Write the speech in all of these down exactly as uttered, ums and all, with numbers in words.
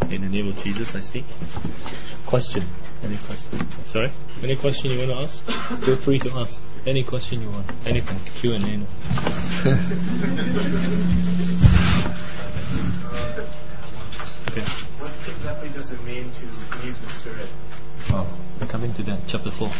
In the name of Jesus, I speak. Question? Any question? Sorry? Any question you want to ask? Feel free to ask. Any question you want. Anything. Q and A. Okay. What exactly does it mean to grieve the Spirit? Oh, we're coming to that. Chapter four.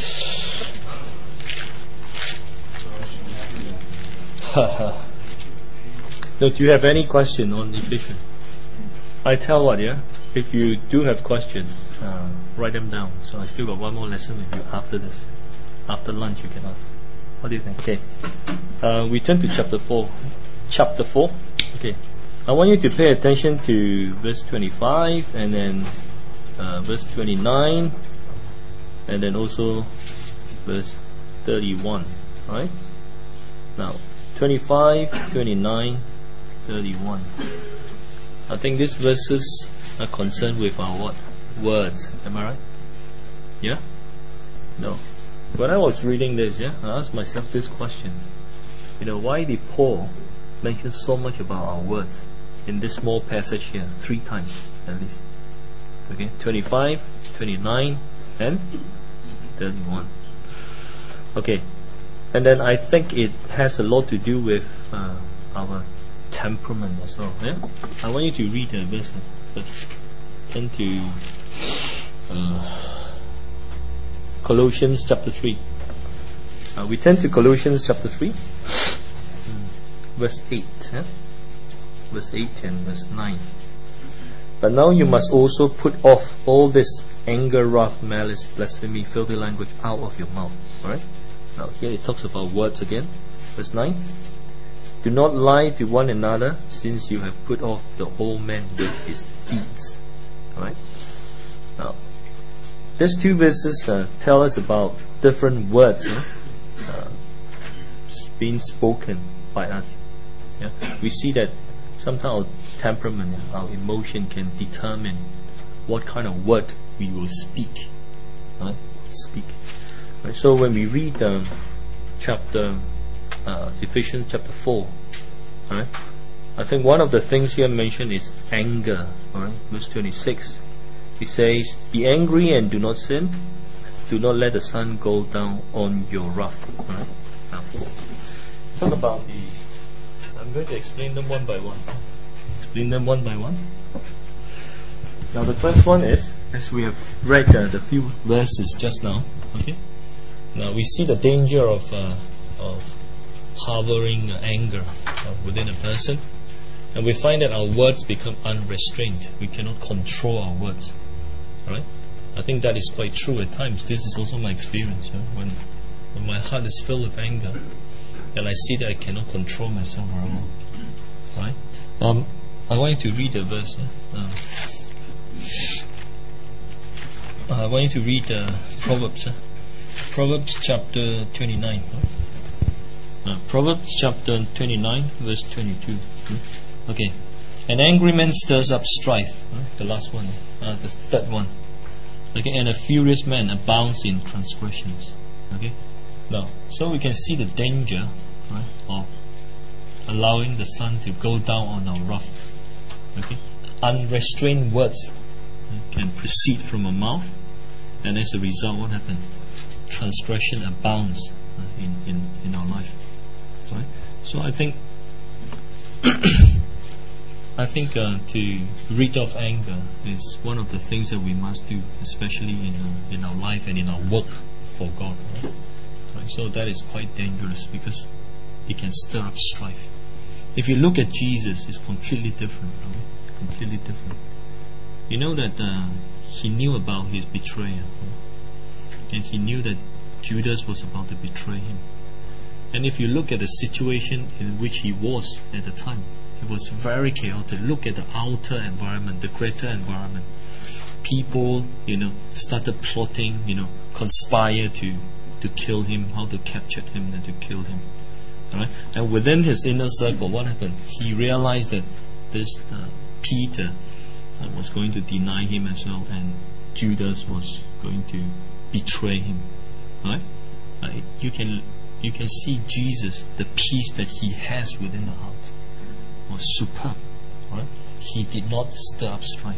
So, do you have any question on Ephesians? I tell what, yeah? If you do have questions, uh, write them down. So I still got one more lesson with you after this. After lunch, you can ask. What do you think? Okay. Uh, we turn to chapter four. Chapter four. Okay. I want you to pay attention to verse twenty-five, and then uh, verse twenty-nine, and then also verse thirty-one. Alright? Now, twenty-five, twenty-nine, thirty-one. I think these verses are concerned with our what? Words. Am I right? Yeah? No. When I was reading this, yeah, I asked myself this question. You know, why did Paul mention so much about our words in this small passage here? Three times at least. Okay, twenty-five, twenty-nine, and thirty-one. Okay. And then I think it has a lot to do with uh, our temperament as well. Yeah? I want you to read the verse first. Turn to uh, Colossians chapter three. Uh, we turn to Colossians chapter three, verse eight. Yeah? Verse eight and verse nine. But now you must also put off all this anger, wrath, malice, blasphemy, filthy language out of your mouth. Alright? Now here it talks about words again. Verse nine. Do not lie to one another, since you have put off the old man with his deeds. Alright? Now, these two verses uh, tell us about different words uh, uh, being spoken by us. Yeah? We see that sometimes our temperament, our emotion can determine what kind of word we will speak. Right? Speak. Right? So when we read um, chapter uh, Ephesians chapter four, right? I think one of the things here mentioned is anger. Right? Verse twenty-six. It says, "Be angry and do not sin. Do not let the sun go down on your wrath." Right? Now, talk about the. I'm going to explain them one by one. Explain them one by one. Now, the first one is, as we have read uh, the few verses just now. Okay. Now we see the danger of uh, of harboring uh, anger uh, within a person, and we find that our words become unrestrained. We cannot control our words. Right? I think that is quite true at times. This is also my experience. Yeah? When when my heart is filled with anger, then I see that I cannot control myself very well. Right? Um, I want you to read the verse. Yeah? Uh, I want you to read uh, Proverbs. Uh, Proverbs chapter twenty-nine. Uh, Proverbs chapter twenty-nine, verse twenty-two. Okay. An angry man stirs up strife. Uh, the last one. Uh, the third one. Okay. And a furious man abounds in transgressions. Okay. Now, so we can see the danger, right, of allowing the sun to go down on our wrath. Okay. Unrestrained words uh, can proceed from our mouth, and as a result, what happens? Transgression abounds uh, in, in, in our life. Right? So I think I think uh, to rid off anger is one of the things that we must do, especially in uh, in our life and in our work for God. Right? Right? So that is quite dangerous because it can stir up strife. If you look at Jesus, it's completely different. Right? Completely different. You know that uh, he knew about his betrayer. Right? And he knew that Judas was about to betray him. And if you look at the situation in which he was at the time, it was very chaotic. Look at the outer environment, the greater environment. People, you know, started plotting, you know, conspire to, to kill him, how to capture him and to kill him. Right? And within his inner circle, what happened? He realized that this uh, Peter uh, was going to deny him as well, and Judas was going to betray him. Right? Uh, you can you can see Jesus, the peace that he has within the heart was superb. Right? He did not stir up strife.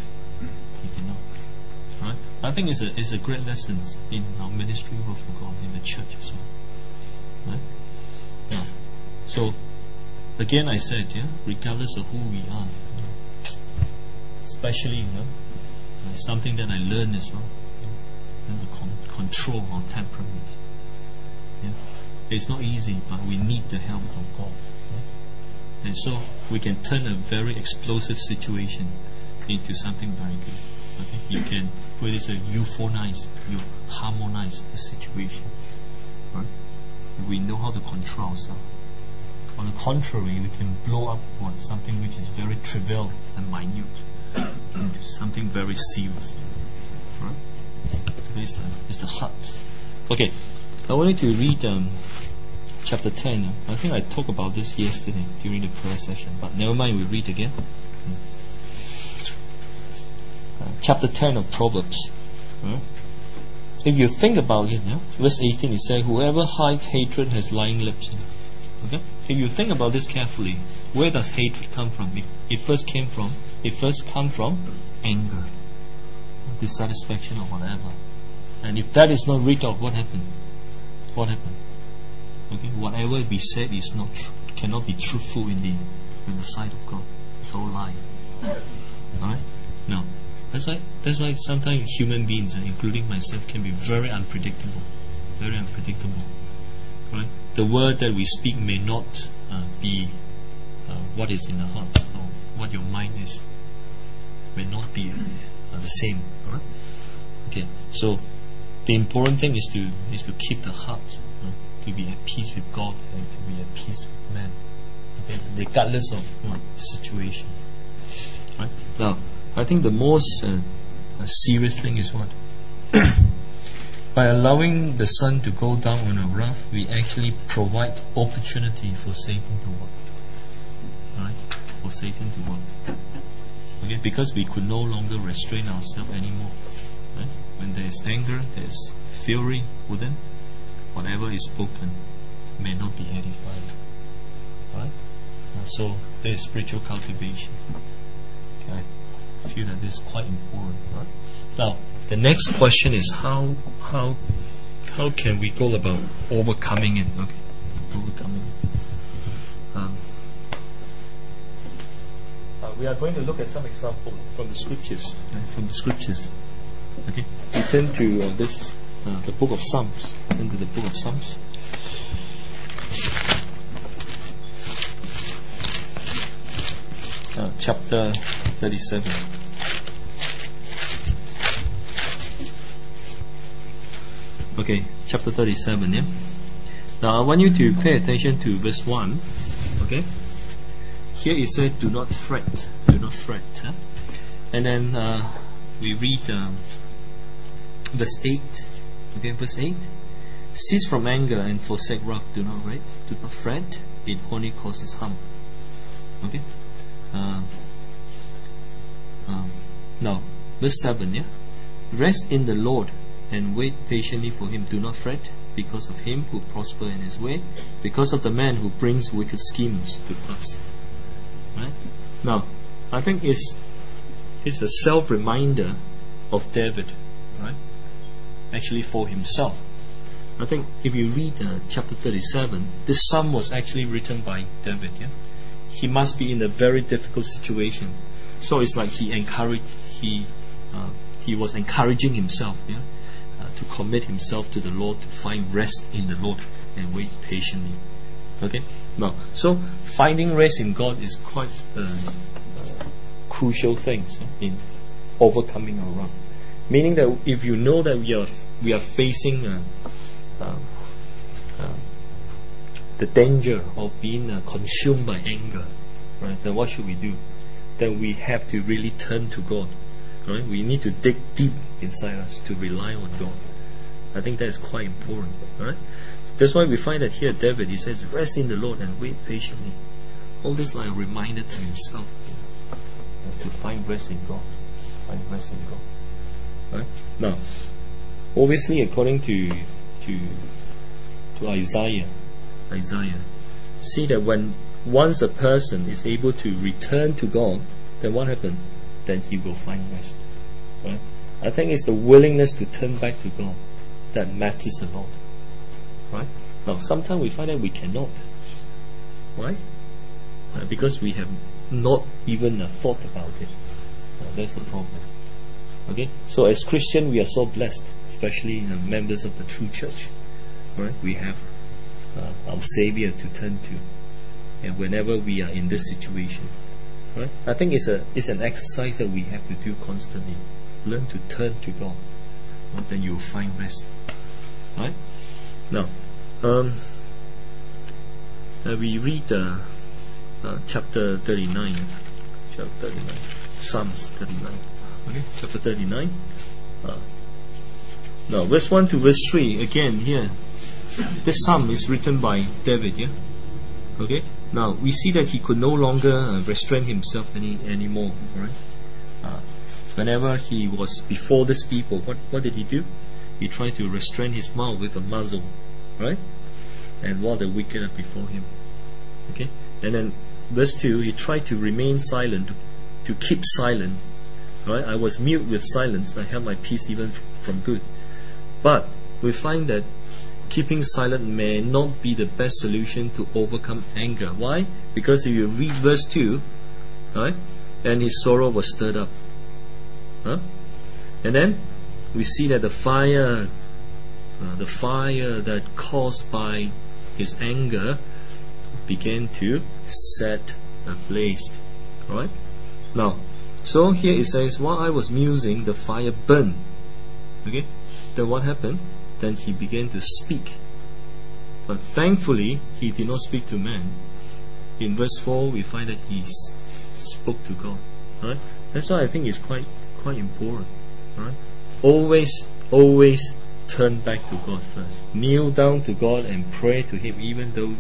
He did not. Right? I think it's a it's a great lesson in our ministry work for God in the church as well. Right? Yeah. So again, I said, yeah, regardless of who we are, especially, you know, something that I learned as well, you know, to con- control our temperament. Yeah. It's not easy, but we need the help from God. Right? And so we can turn a very explosive situation into something very good. Okay? You can put it as a euphonize, you harmonize the situation. Right? We know how to control ourselves. On the contrary, we can blow up what something which is very trivial and minute into something very serious. Right? It's the, it's the heart. Okay, I wanted to read um, chapter ten. I think I talked about this yesterday during the prayer session, but never mind, we read again. Uh, chapter ten of Proverbs. Right? If you think about it, yeah, verse eighteen, it says, whoever hides hatred has lying lips. Okay? If you think about this carefully, where does hatred come from? It, it first came from, it first comes from anger, dissatisfaction or whatever. And if that is not rid of, what happened? What happened? Okay? Whatever we said is not tr- cannot be truthful in the in the sight of God. It's all lie. Alright? Now, that's why that's why sometimes human beings, including myself, can be very unpredictable. Very unpredictable. Right? The word that we speak may not uh, be uh, what is in the heart or what your mind is. May not be uh, the same. Right? Okay. So the important thing is to is to keep the heart, right? To be at peace with God and to be at peace with man. Okay, regardless of what situation. Right? Now, I think the most uh, uh, serious thing is what? By allowing the sun to go down on a wrath, we actually provide opportunity for Satan to work. Right? For Satan to work. Okay? Because we could no longer restrain ourselves anymore. Right? When there is anger, there is fury within. Whatever is spoken may not be edified. Right? Uh, so there is spiritual cultivation. Okay? I feel that this is quite important. Right? Now, the next question is how how how can we go about overcoming it? Okay, overcoming it. Um, uh, we are going to look at some example from the scriptures. Right? From the scriptures. Okay, we turn to uh, this uh, the book of Psalms. Turn to the book of Psalms. Uh, chapter thirty-seven. Okay, chapter thirty-seven, yeah? Now I want you to pay attention to verse one. Okay? Here it says, do not fret. Do not fret. Huh? And then uh, we read um, verse eight. Okay, verse eight. Cease from anger and forsake wrath. Do not fret. Do not fret. It only causes harm. Okay? Uh, um, now, verse seven, yeah? Rest in the Lord and wait patiently for him. Do not fret because of him who prosper in his way, because of the man who brings wicked schemes to pass. Right? Now, I think it's it's a self-reminder of David, right? Actually, for himself. I think if you read uh, chapter thirty-seven, this psalm was actually written by David. Yeah, he must be in a very difficult situation. So it's like he encouraged he uh, he was encouraging himself. Yeah. Uh, to commit himself to the Lord, to find rest in the Lord and wait patiently. Okay? Now, so finding rest in God is quite a uh, crucial thing so, in overcoming our wrath. Meaning that if you know that we are we are facing uh, uh, uh, the danger of being uh, consumed by anger, right? Then what should we do? Then we have to really turn to God. Right? We need to dig deep inside us to rely on God. I think that is quite important. Right? That's why we find that here David, he says, rest in the Lord and wait patiently. All this like a reminder to himself, you know, to find rest in God. Find rest in God. Right? Now, obviously according to to to Isaiah, Isaiah, see that when once a person is able to return to God, then what happens? then he will find rest. Right? I think it's the willingness to turn back to God that matters a lot. Right? Now, sometimes we find that we cannot. Why? Uh, because we have not even uh, thought about it. Uh, that's the problem. Okay? So as Christian, we are so blessed, especially uh, members of the true church. Right? We have uh, our Savior to turn to, and whenever we are in this situation, right? I think it's a it's an exercise that we have to do constantly. Learn to turn to God, and then you will find rest. Right? Now, um, uh, we read uh, uh, chapter thirty-nine, chapter thirty-nine, Psalms thirty-nine. Okay, chapter thirty-nine. Uh, now, verse one to verse three again here. This psalm is written by David. Yeah. Okay. Now we see that he could no longer uh, restrain himself any anymore. Right. Uh, whenever he was before these people, what what did he do? He tried to restrain his mouth with a muzzle, right? And while the wicked are before him. Okay. And then verse two, he tried to remain silent, to, to keep silent. Right. I was mute with silence. I held my peace even f- from good. But we find that keeping silent may not be the best solution to overcome anger. Why? Because if you read verse two, right, and his sorrow was stirred up. Huh? And then we see that the fire, uh, the fire that caused by his anger began to set ablaze. Alright? Now, so here it says, while I was musing, the fire burned. Okay? Then what happened? Then he began to speak. But thankfully, he did not speak to man. In verse four, we find that he s- spoke to God. Right? That's why I think it's quite quite important. Right? Always, always turn back to God first. Kneel down to God and pray to Him, even though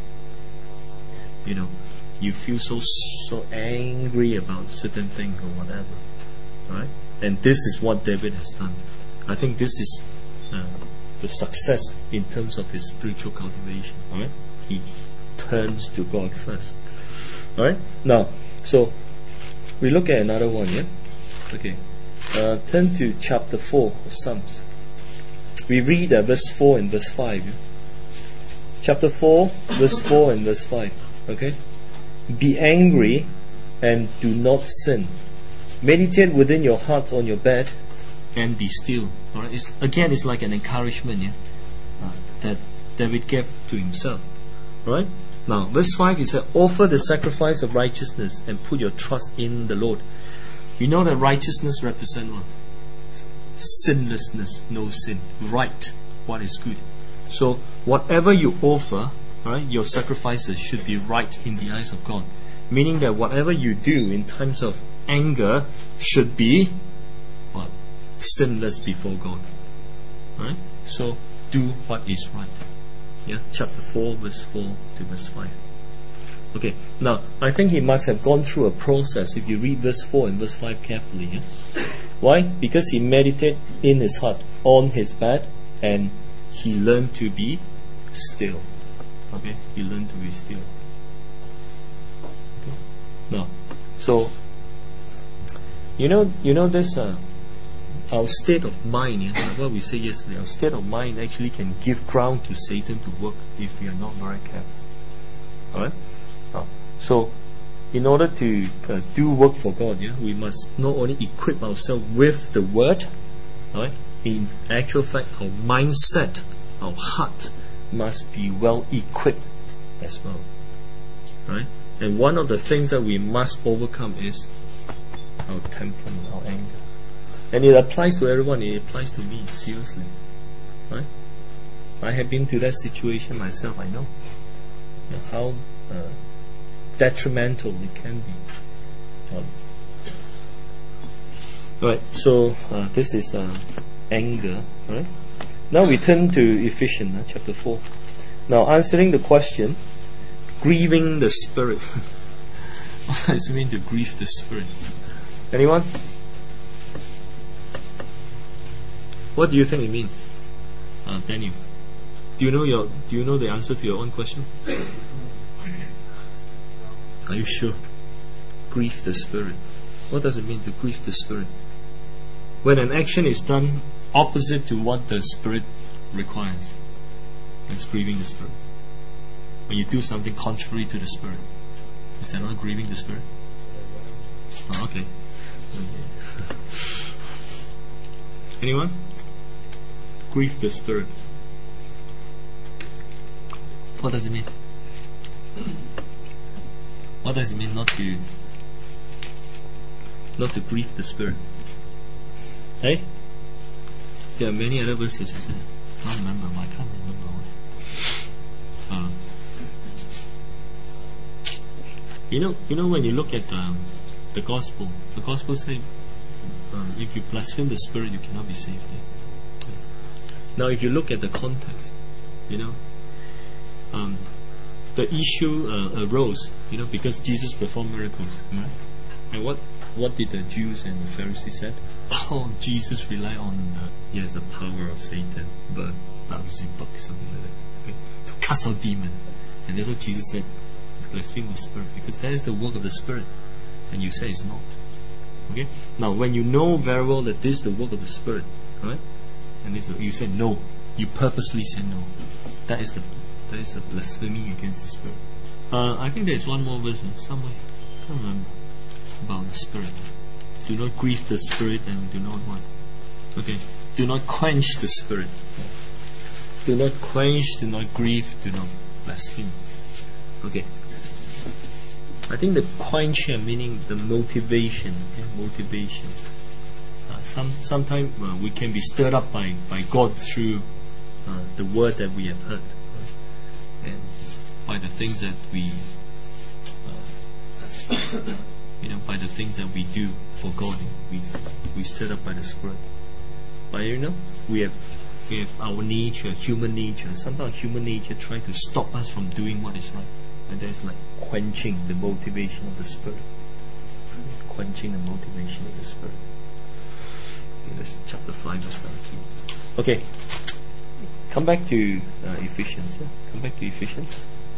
you know you feel so so angry about certain things or whatever. Right? And this is what David has done. I think this is uh, the success in terms of his spiritual cultivation. Alright? He turns to God first. Alright? Now, so we look at another one, yeah? Okay. Uh, turn to chapter four of Psalms. We read uh, verse four and verse five. Yeah? Chapter four, verse four and verse five. Okay? Be angry and do not sin. Meditate within your heart on your bed and be still. Alright, it's, again, it's like an encouragement, yeah, uh, that David gave to himself. Right? Now, verse five, he said, offer the sacrifice of righteousness and put your trust in the Lord. You know that righteousness represents what? Sinlessness, no sin. Right, what is good. So, whatever you offer, right, your sacrifices should be right in the eyes of God. Meaning that whatever you do in times of anger should be what? Sinless before God. Right? So do what is right. Yeah, chapter four, verse four to verse five. Okay, now I think he must have gone through a process if you read verse four and verse five carefully. Yeah? Why? Because he meditated in his heart on his bed and he learned to be still. Okay, he learned to be still. Okay. Now, so you know, you know this. Uh, Our state of mind, yeah, like what we said yesterday, our state of mind actually can give ground to Satan to work if we are not very careful. Alright? Now, so, in order to uh, do work for God, yeah, we must not only equip ourselves with the Word, right? In actual fact, our mindset, our heart must be well equipped as well. Right? And one of the things that we must overcome is our temperament, our anger. And it applies to everyone. It applies to me, seriously. Right? I have been to that situation myself. I know, you know how uh, detrimental it can be. Um, right. So uh, this is uh, anger. Right. Now we turn to Ephesians uh, chapter four. Now answering the question, grieving the Spirit. What does it mean to grieve the Spirit? Anyone? What do you think it means, uh, Daniel? Do you know your? Do you know the answer to your own question? Are you sure? Grieve the Spirit. What does it mean to grieve the Spirit? When an action is done opposite to what the Spirit requires, it's grieving the Spirit. When you do something contrary to the Spirit, is that not grieving the Spirit? Oh, okay. okay. Anyone? Grieve the Spirit. What does it mean? What does it mean not to not to grieve the Spirit? Hey? There are many other verses, isn't it? I can't remember, I can't remember. Uh, you know, you know when you look at um, the gospel, the gospel says um, if you blaspheme the Spirit, you cannot be saved. Yeah? Now, if you look at the context, you know, um, the issue uh, arose, you know, because Jesus performed miracles, right? And what what did the Jews and the Pharisees said? Oh, Jesus relied on the yes, the power of Satan, but Beelzebub, something like that, okay, to cast out demons. And that's what Jesus said: blaspheme the Spirit, because that is the work of the Spirit, and you say it's not. Okay. Now, when you know very well that this is the work of the Spirit, right? And this, you say no, you purposely say no. That is the that is the blasphemy against the Spirit. Uh, I think there is one more verse somewhere. I can't remember. About the Spirit. Do not grieve the Spirit, and do not what? Okay. Do not quench the Spirit. Do not quench, do not grieve, do not blaspheme. Okay. I think the quench here meaning the motivation. Okay? Motivation. Uh, some sometimes uh, we can be stirred up by, by God through uh, the word that we have heard, right? And by the things that we uh, you know, by the things that we do for God, we we stirred up by the Spirit. But you know, we have we have our nature, human nature. Sometimes human nature try to stop us from doing what is right, and there's like quenching the motivation of the Spirit. Quenching the motivation of the Spirit. Okay, that's chapter five, verse nineteen. Okay, come back to uh, Ephesians. Yeah? Come back to Ephesians.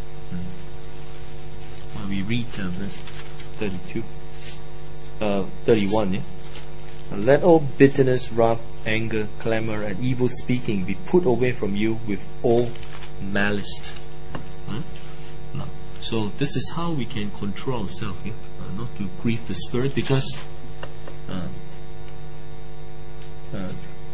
Hmm. Well, we read uh, verse thirty-two, uh, thirty-one. Yeah? Let all bitterness, wrath, anger, clamor, and evil speaking be put away from you with all malice. Huh? No. So this is how we can control ourselves, yeah? uh, not to grieve the Spirit, because uh, uh,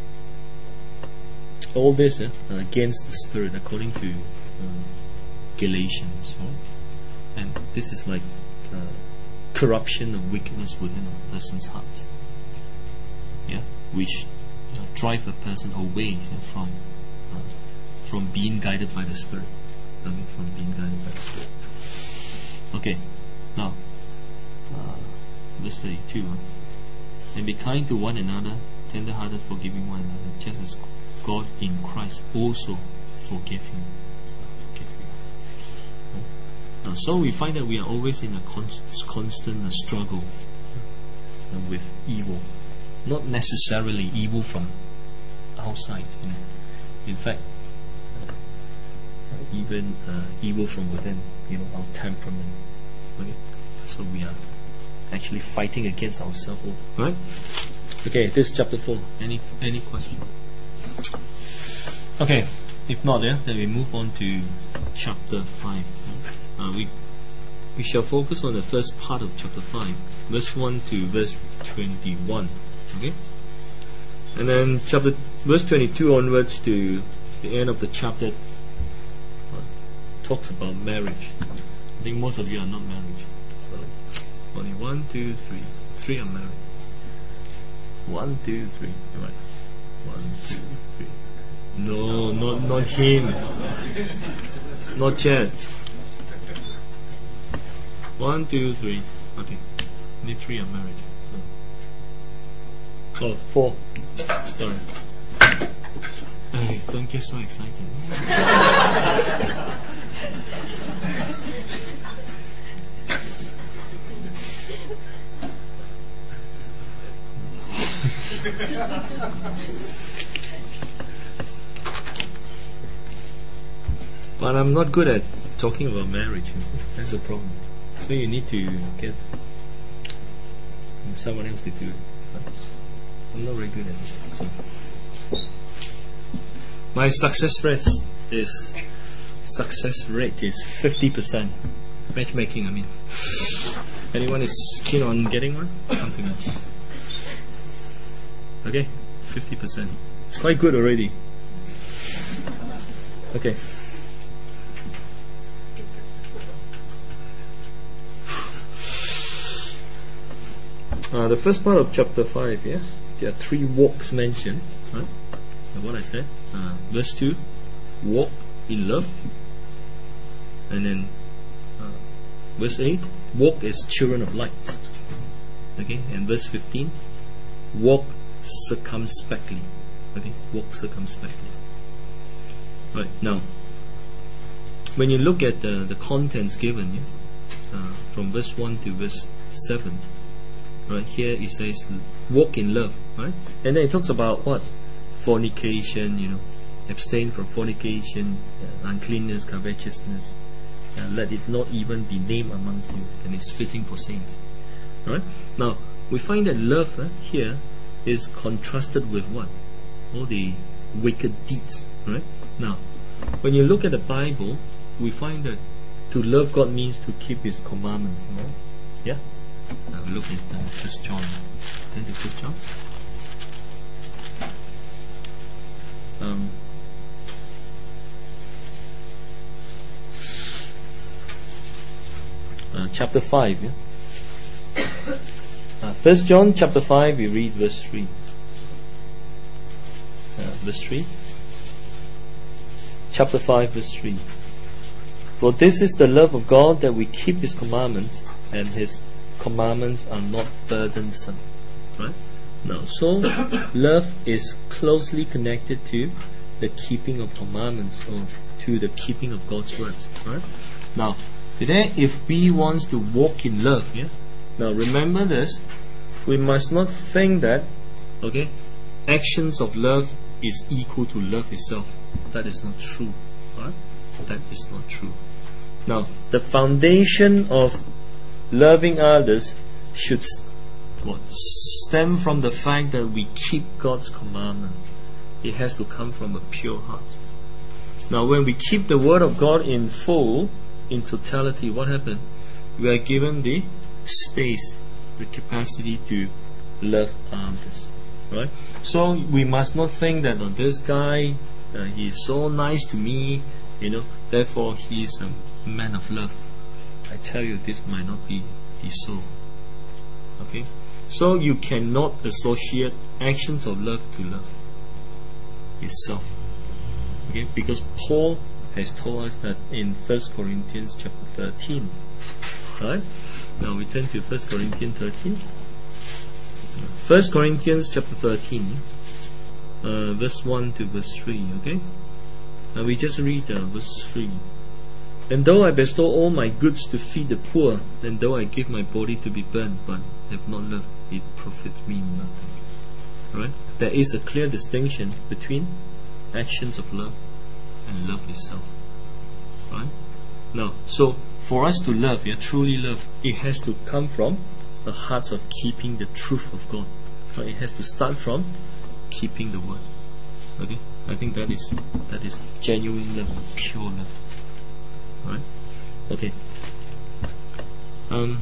all this uh, against the Spirit, according to um, Galatians, right? And this is like uh, corruption of wickedness within a person's heart, yeah, which uh, drive a person away uh, from uh, from being guided by the Spirit. I mean, from being guided by the Spirit. Okay, now uh, verse thirty-two. Huh? And be kind to one another, tender-hearted, forgiving one another, just as God in Christ also forgave you. Forgive you. Now, so we find that we are always in a const- constant uh, struggle uh, with evil. Not necessarily evil from outside, you know. In fact, uh, even uh, evil from within, you know, our temperament. Okay, so we are actually fighting against ourselves, right? Okay, this is chapter four. Any any question? Okay, if not, yeah, then we move on to chapter five. Uh, we we shall focus on the first part of chapter five, verse one to verse twenty-one. Okay, and then chapter verse twenty-two onwards to the end of the chapter uh, talks about marriage. I think most of you are not married, so only one, two, three, three are married. One, two, three. Right. One, two, three. No, not not him. Not yet. One, two, three. Okay. Only three are married. So. Oh, four. Sorry. Hey, don't get so excited. But I'm not good at talking about marriage. That's the problem. So you need to get someone else to do it. I'm not very good at it. So. My success rate is success rate is fifty percent. Matchmaking, I mean. Anyone is keen on getting one? Come to me. Okay, fifty percent. It's quite good already. Okay. Uh, the first part of chapter five, yeah, there are three walks mentioned, right? And what I said, uh, verse two, walk in love, and then uh, verse eight, walk as children of light, okay, and verse fifteen, walk circumspectly, okay, walk circumspectly. Right, now, when you look at the, the contents given, yeah, uh, from verse one to verse seven, right, here it says walk in love, right, and then it talks about what? Fornication, you know, abstain from fornication, uh, uncleanness, covetousness, uh, let it not even be named amongst you, and it's fitting for saints. Right? Now, we find that love uh, here is contrasted with what? All the wicked deeds. Right? Now, when you look at the Bible, we find that to love God means to keep His commandments. Right? Yeah? Now look at uh, First John. Turn to First John. Um, uh, chapter five, yeah? uh, First John chapter five, we read verse three. Uh, verse three. Chapter five, verse three. For this is the love of God, that we keep His commandments, and His commandments are not burdensome. Right? Now, so love is closely connected to the keeping of commandments, or to the keeping of God's words. Right? Now, today, if we want to walk in love, yeah. Now, remember this: we must not think that, okay, actions of love is equal to love itself. That is not true. Right? That is not true. Now, the foundation of loving others should what? Stem from the fact that we keep God's commandment. It has to come from a pure heart. Now, when we keep the word of God in full, in totality, what happens? We are given the space, the capacity to love others. Right? So we must not think that oh, this guy, uh, he is so nice to me, you know, therefore he is a man of love. I tell you, this might not be, be so. Okay? So you cannot associate actions of love to love itself. Okay? Because Paul has told us that in First Corinthians chapter thirteen. Right? Now we turn to First Corinthians thirteen. First Corinthians chapter thirteen, uh, verse one to verse three. Okay? Now we just read uh, verse three. And though I bestow all my goods to feed the poor, and though I give my body to be burned, but have not love, it profits me nothing. Right? There is a clear distinction between actions of love and love itself. Right? Now, so for us to love, yeah, truly love, it has to come from a heart of keeping the truth of God. Right? It has to start from keeping the word. Okay? I think that is that is genuine love, pure love. Right? Okay. Um,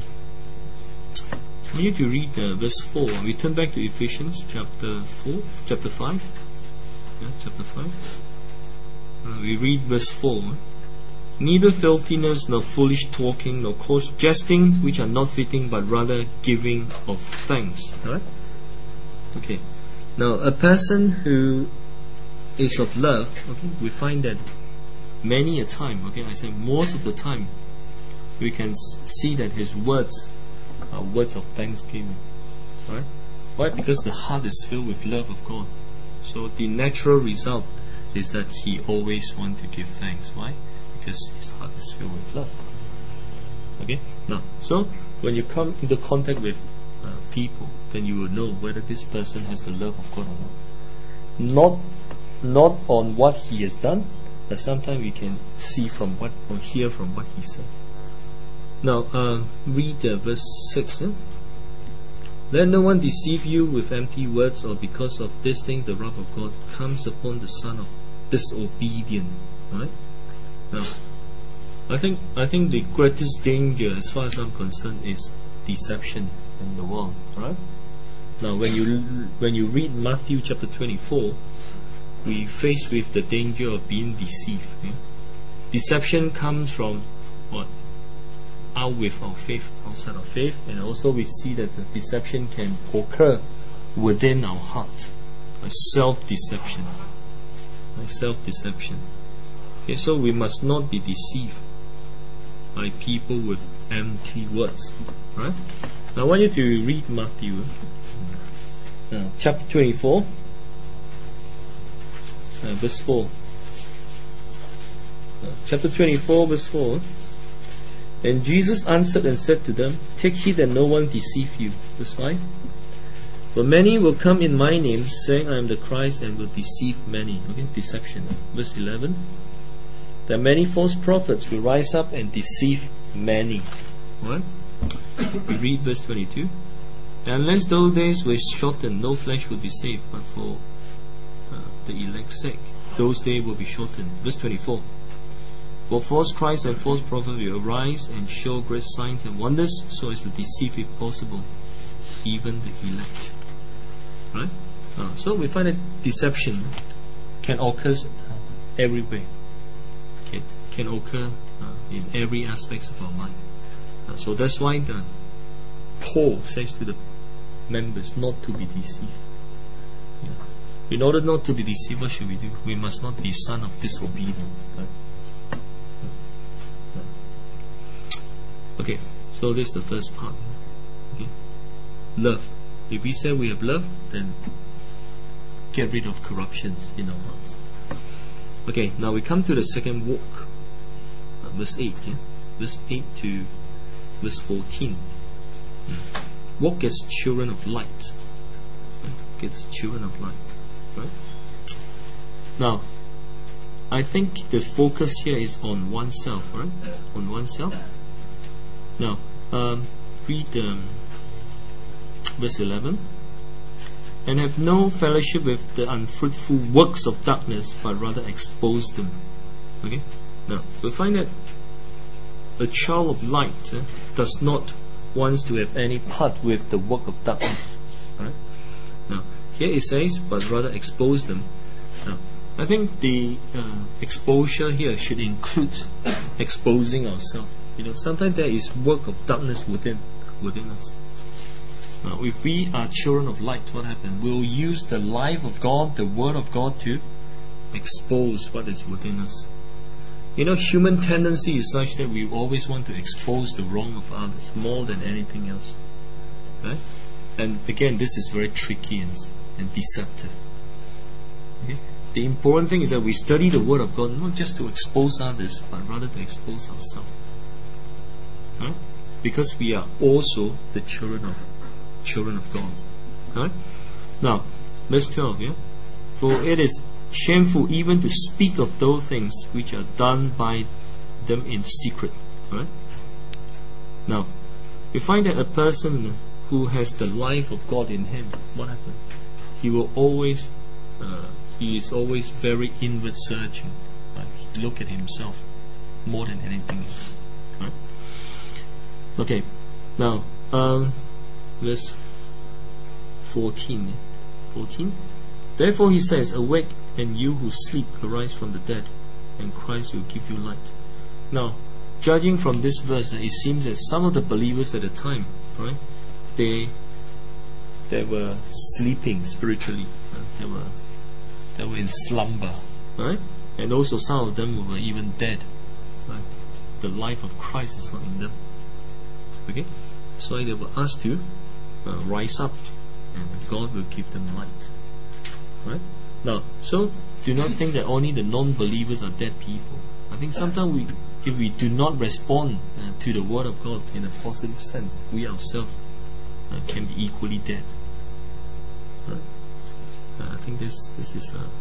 we need to read uh, verse four. We turn back to Ephesians chapter four, chapter five. Yeah, chapter five. Uh, we read verse four. Neither filthiness, nor foolish talking, nor coarse jesting, which are not fitting, but rather giving of thanks. Alright? Okay. Now, a person who is of love, okay, we find that many a time, okay, I say most of the time, we can s- see that his words are words of thanksgiving. Right? Why? Because the heart is filled with love of God. So the natural result is that he always wants to give thanks. Why? Because his heart is filled with love. Okay? Now, so when you come into contact with uh, people, then you will know whether this person has the love of God or not. Not, not on what he has done, but sometimes we can see from what, or hear from what he said. Now, uh, read uh, verse six. Eh? Let no one deceive you with empty words, or because of this thing the wrath of God comes upon the son of disobedience. Right? Now, I think I think the greatest danger, as far as I'm concerned, is deception in the world. Right? Now, when you when you read Matthew chapter twenty-four, we face with the danger of being deceived. Yeah? Deception comes from what? Out with our faith, outside of faith, and also we see that the deception can occur within our heart, like self-deception, like self-deception. Okay, so we must not be deceived by people with empty words. Right? Now I want you to read Matthew uh, chapter twenty-four, uh, verse four. Uh, chapter twenty-four, verse four. And Jesus answered and said to them, take heed that no one deceive you. Verse five. For many will come in my name, saying I am the Christ, and will deceive many. Okay, deception. Verse eleven. That many false prophets will rise up and deceive many. Right? We read verse twenty-two. Unless those days were shortened, no flesh will be saved, but for uh, the elect's sake, those days will be shortened. Verse twenty-four. For false Christs and false prophets will arise and show great signs and wonders, so as to deceive, if possible, even the elect. Right? Uh, so we find that deception can occur everywhere. It can occur uh, in every aspect of our life. Uh, so that's why the Paul says to the members not to be deceived. Yeah. In order not to be deceived, what should we do? We must not be son of disobedience. Right? Okay, so this is the first part. Okay. Love. If we say we have love, then get rid of corruption in our hearts. Okay, now we come to the second walk. Uh, verse eight. Yeah? Verse eight to verse fourteen. Mm. Walk as children of light. Walk as children of light. Right? Now, I think the focus here is on oneself, right? On oneself. Now, um, read um, verse eleven. And have no fellowship with the unfruitful works of darkness, but rather expose them. Okay? Now, we find that a child of light uh, does not want to have any part with the work of darkness. Right? Now, here it says, but rather expose them. Now, I think the uh, exposure here should include exposing ourselves. You know, sometimes there is work of darkness within within us. Now, if we are children of light, what happens? We'll use the life of God, the Word of God, to expose what is within us. You know, human tendency is such that we always want to expose the wrong of others more than anything else. Right? And again, this is very tricky and, and deceptive. Okay? The important thing is that we study the Word of God not just to expose others, but rather to expose ourselves. Right? Because we are also the children of children of God. Right? Now, verse twelve, yeah? For it is shameful even to speak of those things which are done by them in secret. Right? Now, we find that a person who has the life of God in him, what happens? He will always uh, he is always very inward searching. Right? He look at himself more than anything else. Right? Okay, now um, verse fourteen. fourteen. Therefore he says, awake, and you who sleep, arise from the dead, and Christ will give you light. Now, judging from this verse, it seems that some of the believers at the time, right, they they were sleeping spiritually. Uh, they were they were in slumber, right? And also some of them were even dead. Right? The life of Christ is not in them. Okay, so they were asked to uh, rise up, and God will give them light. Right? Now, so do not think that only the non-believers are dead people. I think sometimes we, if we do not respond uh, to the Word of God in a positive sense, we ourselves uh, can be equally dead. Right? Uh, I think this this is uh,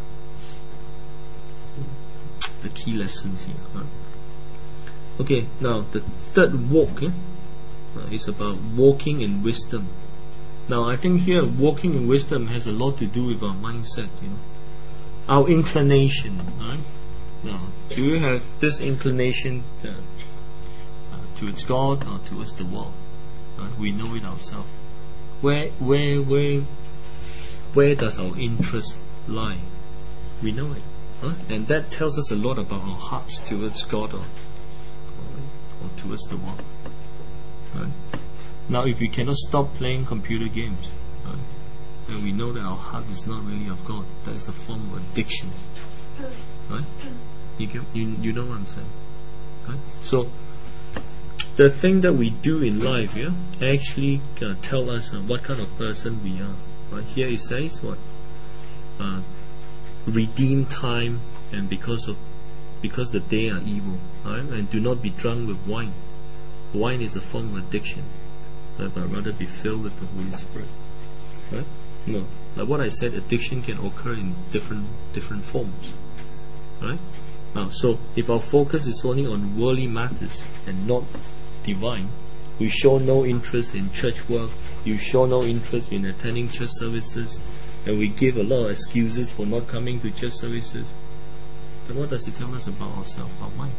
the key lessons here. Right? Okay, now the third walk. Eh? Uh, it's about walking in wisdom. Now, I think here walking in wisdom has a lot to do with our mindset, you know, our inclination. Right? Now, do you have this inclination to, uh, towards God or towards the world? Right? We know it ourselves. Where, where, where, where does our interest lie? We know it, huh? And that tells us a lot about our hearts towards God or, or, or towards the world. Right? Now, if we cannot stop playing computer games, right, then we know that our heart is not really of God. That is a form of addiction. Right? You, can, you, you know what I'm saying? Right? So, the thing that we do in life, yeah, actually uh, tell us uh, what kind of person we are. Right? Here it says what? Uh, redeem time, and because of because the day are evil. Right? And do not be drunk with wine. Wine is a form of addiction. Right? But rather be filled with the Holy Spirit. Right? No. Like what I said, addiction can occur in different different forms. Right? Now, so if our focus is only on worldly matters and not divine, we show no interest in church work, you show no interest in attending church services, and we give a lot of excuses for not coming to church services, then what does it tell us about ourselves, our mind?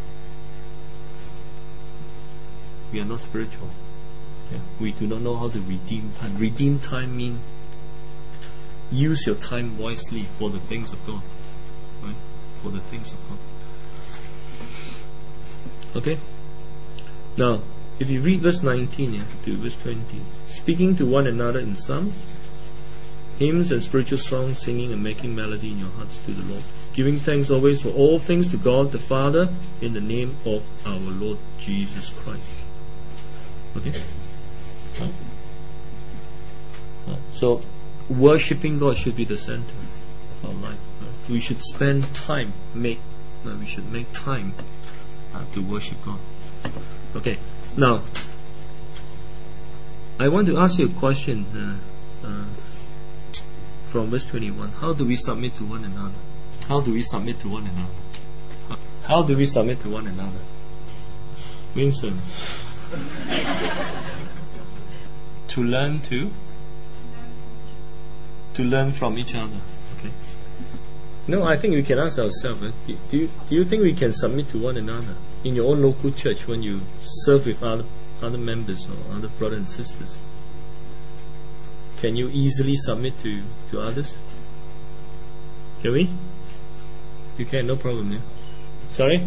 We are not spiritual. Yeah? We do not know how to redeem time. Redeem time means use your time wisely for the things of God. Right? For the things of God. Okay? Now, if you read verse nineteen, yeah, to verse twenty, speaking to one another in psalms, hymns and spiritual songs, singing and making melody in your hearts to the Lord, giving thanks always for all things to God the Father in the name of our Lord Jesus Christ. Okay? Right. Right. So, worshipping God should be the center of our life. Right? We should spend time, make, uh, we should make time uh, to worship God. Okay, now I want to ask you a question uh, uh, from verse twenty-one. How do we submit to one another? How do we submit to one another? How do we submit to one another? Winston. To learn to to learn from each other. Okay. No, I think we can ask ourselves, eh, do, do, you, do you think we can submit to one another in your own local church when you serve with other, other members or other brothers and sisters? Can you easily submit to, to others? Can we? You can, no problem. Yeah? Sorry?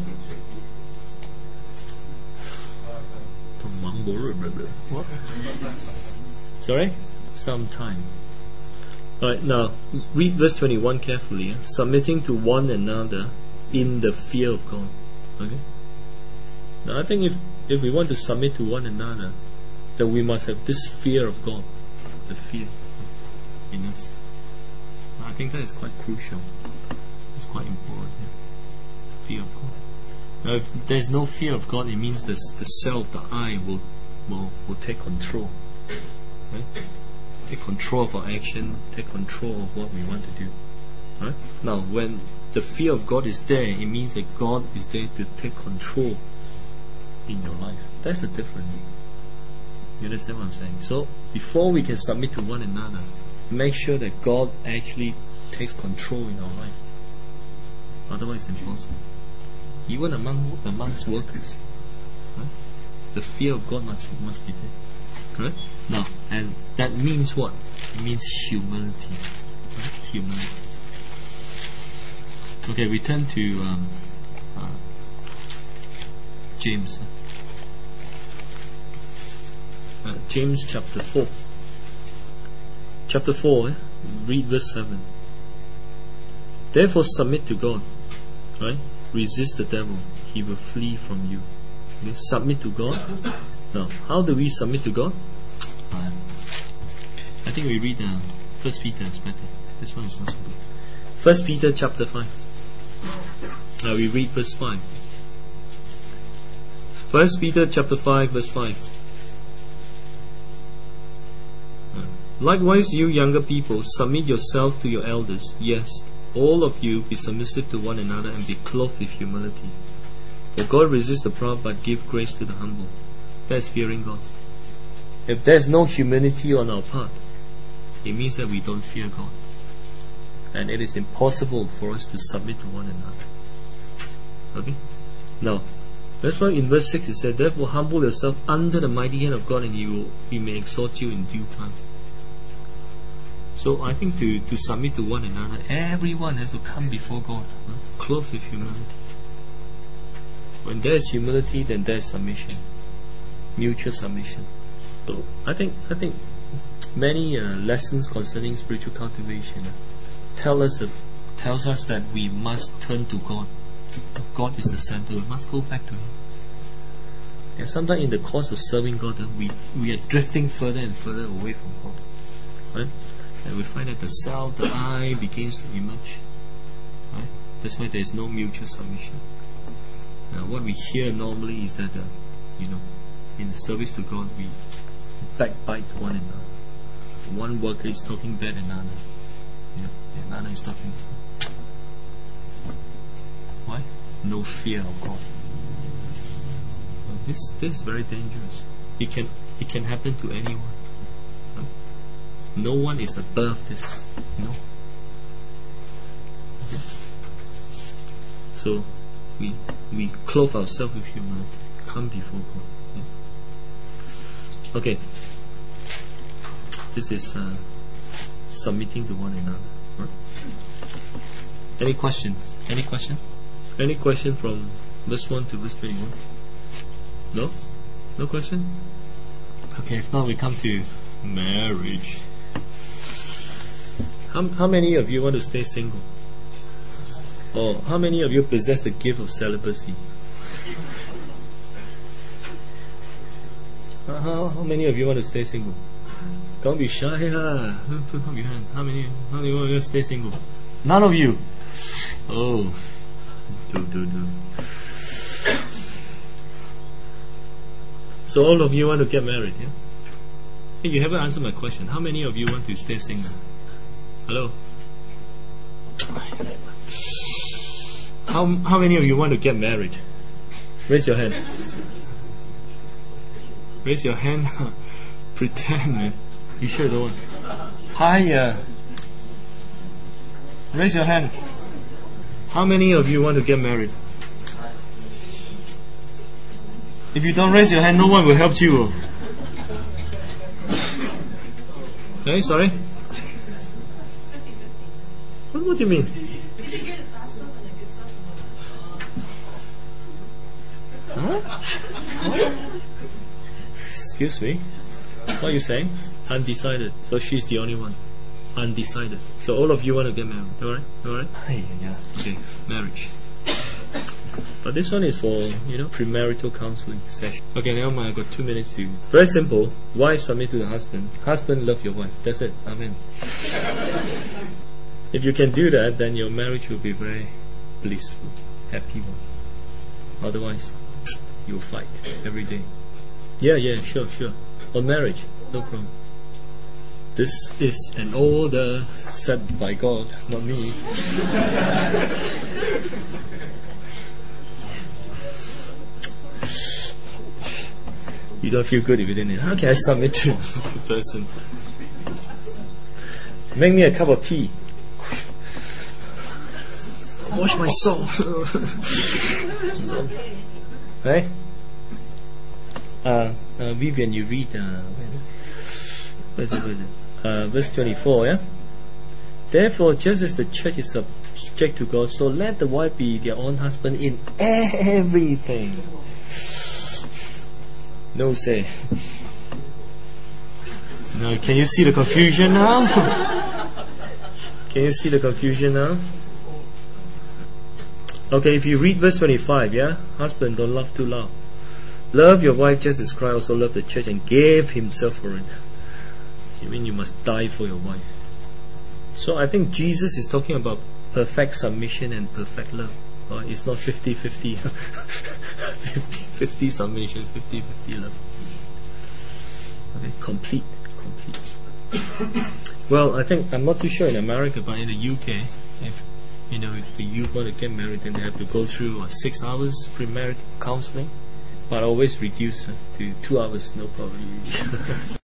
What? Sorry? Sometime. Alright, now read verse twenty-one carefully. Submitting to one another in the fear of God. Okay? Now I think if, if we want to submit to one another, then we must have this fear of God. The fear in us. I think that is quite crucial. It's quite important. Yeah? Fear of God. Now if there's no fear of God, it means the, the self, the I will, will, will take control. Right? Take control of our action, take control of what we want to do. Right? Now, when the fear of God is there, it means that God is there to take control in your life. That's the difference. You understand what I'm saying? So, before we can submit to one another, make sure that God actually takes control in our life. Otherwise, it's impossible. Even among amongst workers, right? The fear of God must must be there. Right? Now, and that means what? It means humility. Right? Humility. Okay, we turn to um, uh, James. Uh, James chapter four. Chapter four, eh? Read verse seven. Therefore submit to God. Right? Resist the devil, he will flee from you. Okay? Submit to God. Now, how do we submit to God? Uh, I think we read uh, First Peter is better. This one is not so good. First Peter chapter five. Now we read verse five. First Peter chapter five, verse five. Uh, Likewise, you younger people, submit yourself to your elders. Yes, all of you be submissive to one another and be clothed with humility. For God resists the proud, but give grace to the humble. That's fearing God. If there's no humility on our part, it means that we don't fear God. And it is impossible for us to submit to one another. Okay? Now, that's why in verse six it said, therefore humble yourself under the mighty hand of God, and He will He may exalt you in due time. So I think to, to submit to one another, everyone has to come before God, huh? Clothed with humility. When there is humility, then there is submission, mutual submission. So I think I think many uh, lessons concerning spiritual cultivation uh, tell us that, tells us that we must turn to God. God is the center. We must go back to Him. And sometimes in the course of serving God, uh, we we are drifting further and further away from God, right? And we find that the self, the I, begins to emerge. Right? That's why there is no mutual submission. Uh, what we hear normally is that, uh, you know, in service to God, we backbite one another. One worker is talking bad another. You know, another is talking. Why? No fear of God. Uh, this this is very dangerous. It can it can happen to anyone. Right? No one is above this. No. Okay. So we we clothe ourselves with humility, come before God. Yeah. Okay. This is uh, submitting to one another. Right? Any questions? Any question? Any question from verse one to verse twenty-one? No? No question? Okay, if not, we come to marriage. How, how many of you want to stay single? Or how many of you possess the gift of celibacy? Uh, how, how many of you want to stay single? Don't be shy. Uh. Put up your hand. How many, how many want to stay single? None of you. Oh. Do, do, do. So all of you want to get married, yeah? Hey, you haven't answered my question. How many of you want to stay single? Hello? How how many of you want to get married? Raise your hand. Raise your hand. Pretend, man. You sure don't want? Hi. Uh, raise your hand. How many of you want to get married? If you don't raise your hand, no one will help you. Hey, sorry? What, what do you mean? Huh? Huh? Excuse me? What are you saying? Undecided. So she's the only one. Undecided. So all of you want to get married. Alright? Alright? Yeah. Okay. Marriage. But this one is for, you know, premarital counseling session. Okay, now I got two minutes to. Very simple. Wife submit to the husband. Husband love your wife. That's it. Amen. If you can do that, then your marriage will be very blissful, happy one. Otherwise, you'll fight every day. Yeah, yeah, sure, sure. On marriage, no problem. This is an order set by God, not me. You don't feel good if you didn't. How can I submit to the person? Make me a cup of tea. Wash my soul. Right? Uh, uh, Vivian, you read. Uh, where is it? Where is it? Uh, verse twenty-four. Yeah. Therefore, just as the church is subject to God, so let the wife be their own husband in everything. No say. Now, can you see the confusion now? Can you see the confusion now? Okay, if you read verse twenty-five, yeah? Husband, don't laugh too loud. Love your wife just as Christ also loved the church and gave himself for it. You mean you must die for your wife? So I think Jesus is talking about perfect submission and perfect love. Right? It's not fifty-fifty. fifty-fifty submission, fifty-fifty love. Okay, complete, complete. Well, I think, I'm not too sure in America, but in the U K, if you know, if the youth want to get married, then they have to go through uh, six hours premarital counseling, but always reduce uh, to two hours, no problem.